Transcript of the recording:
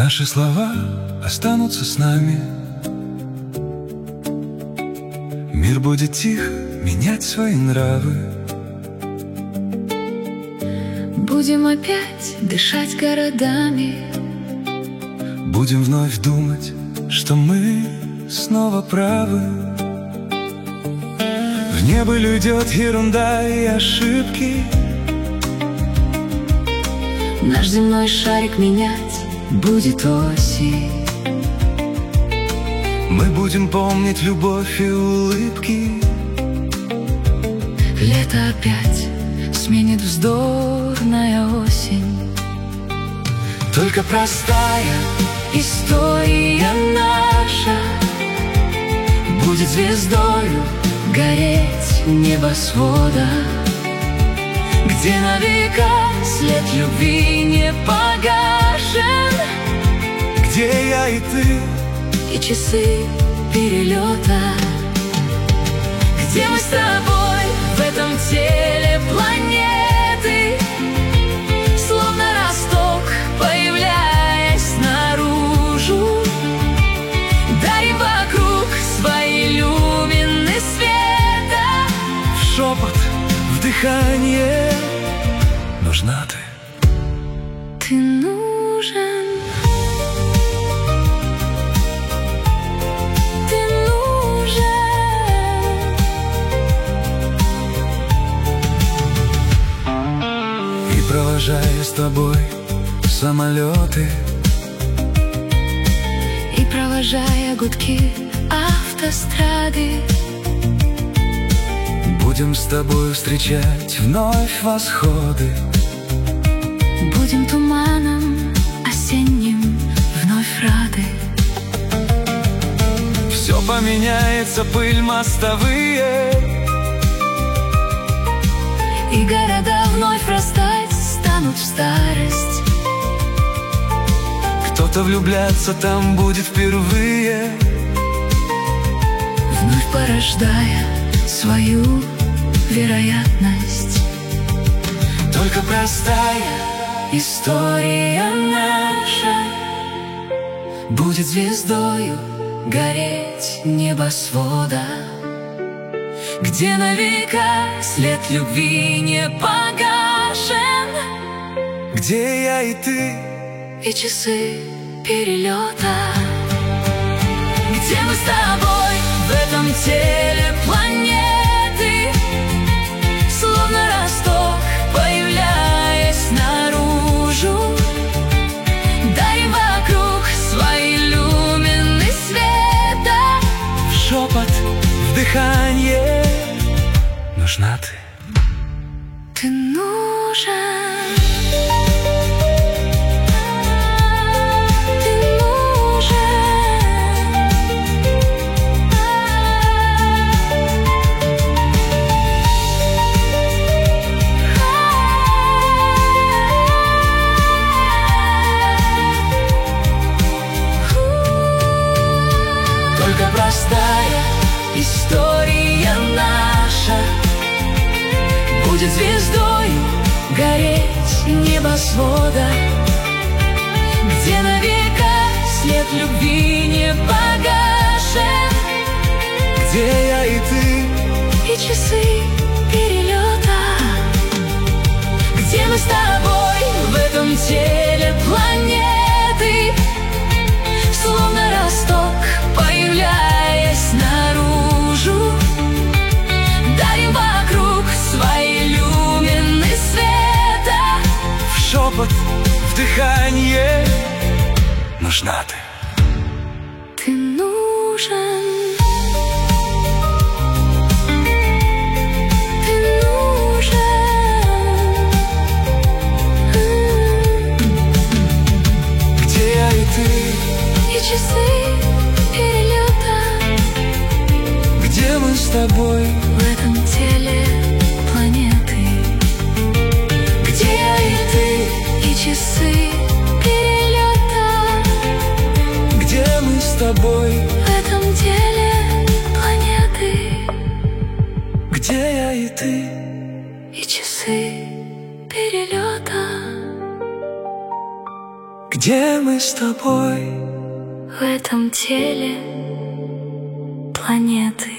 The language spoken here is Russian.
Наши слова останутся с нами. Мир будет тихо менять свои нравы. Будем опять дышать городами. Будем вновь думать, что мы снова правы. В небо уйдет ерунда и ошибки. Наш земной шарик менять будет осень. Мы будем помнить любовь и улыбки. Лето опять сменит вздорная осень. Только простая история наша будет звездою гореть небосвода, где на века след любви не погашен, где я и ты, и часы перелета, где мы с тобой в этом теле планеты, словно росток, появляясь наружу, дарим вокруг свои люмины света. в шепот, в дыхание нужна ты. Ты нужен. Ты нужен. И провожая с тобой самолеты, И провожая гудки автострады, будем с тобой встречать вновь восходы. будем туманом осенним вновь рады. Все поменяется, пыль мостовые, И города вновь растать станут в старость. кто-то влюбляться там будет впервые, Вновь порождая свою вероятность. только простая История наша будет звездою гореть небосвода, где на века след любви не погашен, где я и ты, и часы перелета, где мы с тобой в этом теле планеты, словно росток, появляясь наружу, дарим вокруг свои люмины света. в шепот, в дыхание нужна ты. Ты нужен. Ты нужен. Только простая История наша будет звездою гореть небосвода, где на века след любви не погашен, где я и ты, и часы перелета, где мы с тобой в этом теле планеты, словно росток, появляясь наружу, дарим вокруг свои люмины света. в шепот, в дыхание нужна ты. Ты нужен. Ты нужен. Где я и ты, И часы перелета, где мы с тобой, в этом теле планеты, где я и ты, и часы перелета, где мы с тобой, в этом теле планеты, где я и ты, и часы перелета. где где мы с тобой. В этом теле планеты.